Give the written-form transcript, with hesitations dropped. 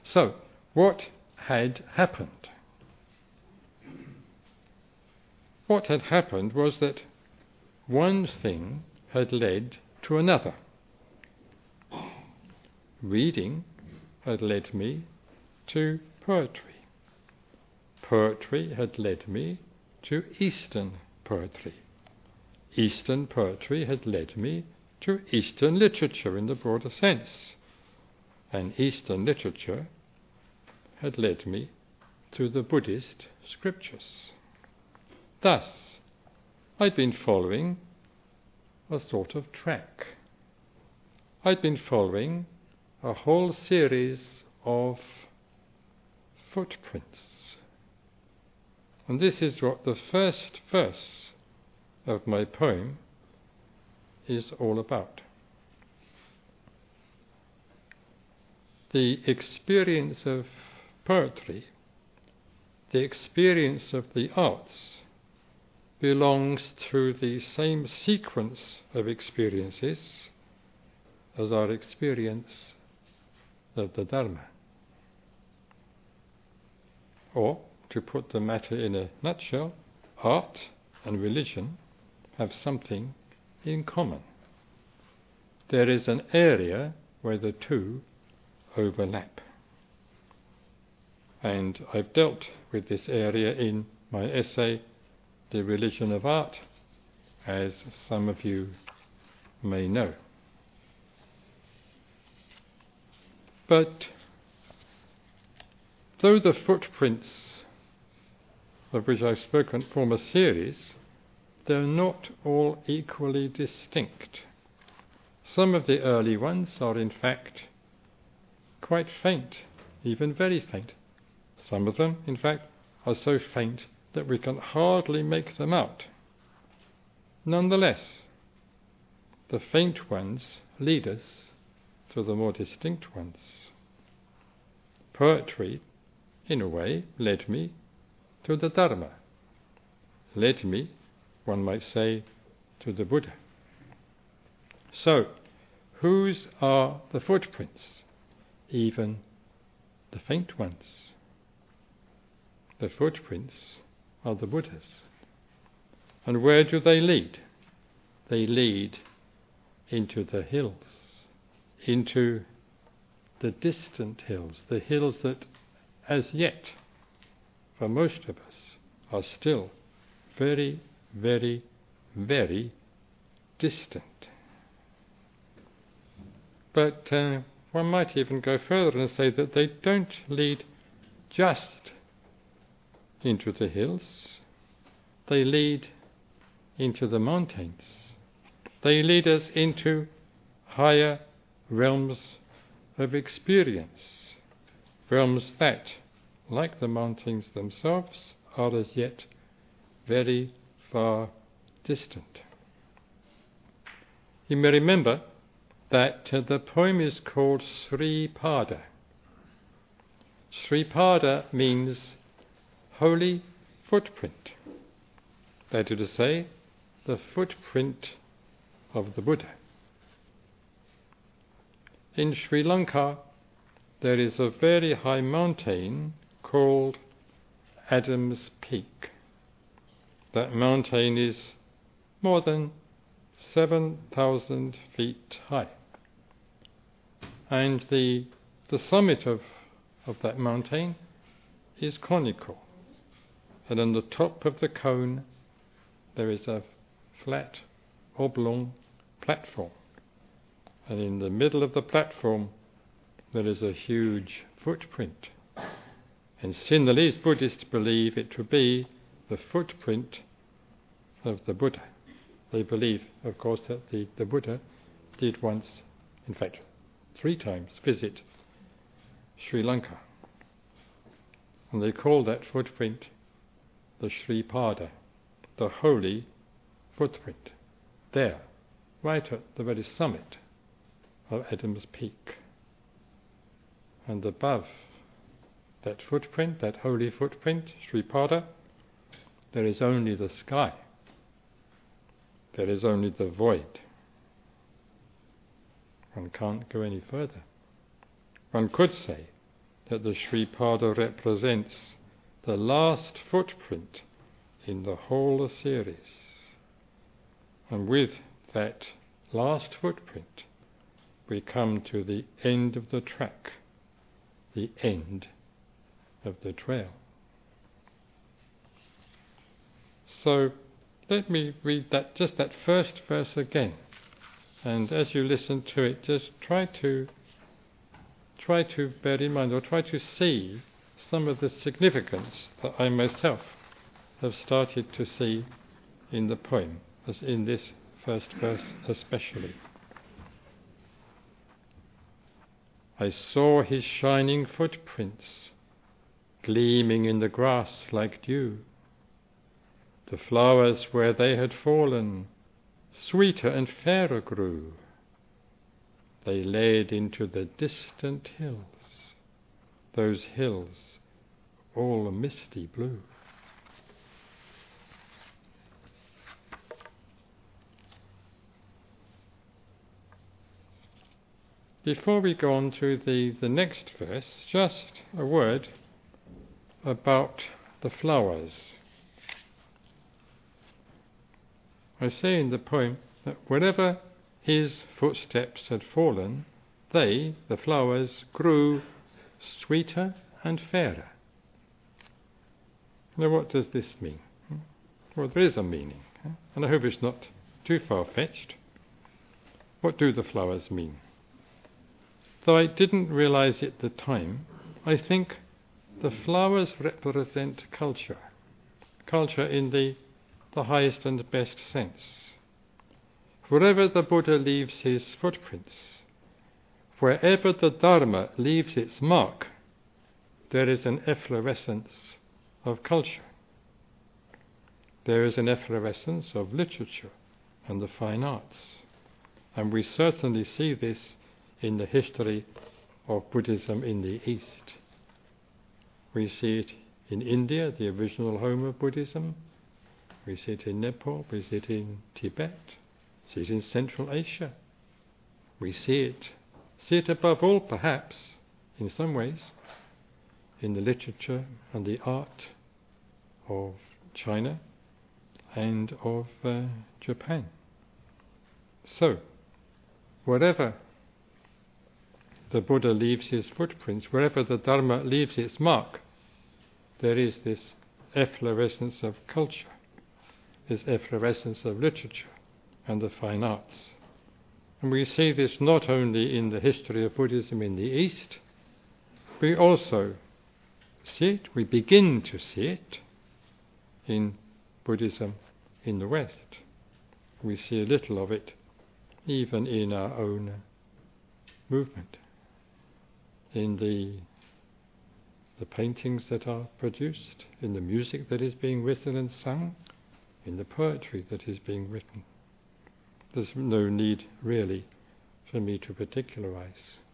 So, what had happened? What had happened was that one thing had led to another. Reading had led me to poetry. Poetry had led me to Eastern poetry. Eastern poetry had led me to Eastern literature in the broader sense. And Eastern literature had led me to the Buddhist scriptures. Thus, I'd been following a sort of track. I'd been following a whole series of footprints. And this is what the first verse of my poem is all about. The experience of poetry, the experience of the arts, belongs to the same sequence of experiences as our experience of the Dharma. Or, to put the matter in a nutshell, art and religion have something in common. There is an area where the two overlap. And I've dealt with this area in my essay, The Religion of Art, as some of you may know. But though the footprints of which I've spoken form a series, they're not all equally distinct. Some of the early ones are in fact quite faint, even very faint. Some of them, in fact, are so faint that we can hardly make them out. Nonetheless, the faint ones lead us to the more distinct ones. Poetry, in a way, led me to the Dharma, led me, one might say, to the Buddha. So, whose are the footprints, even the faint ones? The footprints are the Buddhas. And where do they lead? They lead into the hills, into the distant hills, the hills that as yet, for most of us, are still very, very, very distant. But one might even go further and say that they don't lead just into the hills, they lead into the mountains. They lead us into higher realms of experience, realms that, like the mountains themselves, are as yet very far distant. You may remember that the poem is called Sri Pada. Sri Pada means holy footprint. That is to say, the footprint of the Buddha. In Sri Lanka, there is a very high mountain called Adam's Peak. That mountain is more than 7,000 feet high. And the summit of that mountain is conical. And on the top of the cone there is a flat, oblong platform. And in the middle of the platform there is a huge footprint. And Sinhalese Buddhists believe it to be the footprint of the Buddha. They believe, of course, that the Buddha did once, in fact 3 times, visit Sri Lanka. And they call that footprint the Sri Pada, the holy footprint, there, right at the very summit of Adam's Peak. And above that footprint, that holy footprint, Sri Pada, there is only the sky. There is only the void. One can't go any further. One could say that the Sripada represents the last footprint in the whole series. And with that last footprint, we come to the end of the track, the end of the trail. So let me read just that first verse again. And as you listen to it, just try to bear in mind, or try to see some of the significance that I myself have started to see in the poem, as in this first verse especially. I saw his shining footprints gleaming in the grass like dew. The flowers where they had fallen sweeter and fairer grew. They led into the distant hills, those hills all misty blue. Before we go on to the next verse, just a word about the flowers. I say in the poem that wherever his footsteps had fallen, they, the flowers, grew sweeter and fairer. Now what does this mean? Well, there is a meaning, and I hope it's not too far-fetched. What do the flowers mean? Though I didn't realize it at the time, I think the flowers represent culture. Culture in the highest and best sense. Wherever the Buddha leaves his footprints, wherever the Dharma leaves its mark, there is an efflorescence of culture. There is an efflorescence of literature and the fine arts. And we certainly see this in the history of Buddhism in the East. We see it in India, the original home of Buddhism. We see it in Nepal, we see it in Tibet, see it in Central Asia. We see it above all, perhaps, in some ways, in the literature and the art of China and of Japan. So, wherever the Buddha leaves his footprints, wherever the Dharma leaves its mark, there is this efflorescence of culture, this efflorescence of literature and the fine arts. And we see this not only in the history of Buddhism in the East, we also see it, we begin to see it in Buddhism in the West. We see a little of it even in our own movement, in the paintings that are produced, in the music that is being written and sung, in the poetry that is being written. There's no need really for me to particularize.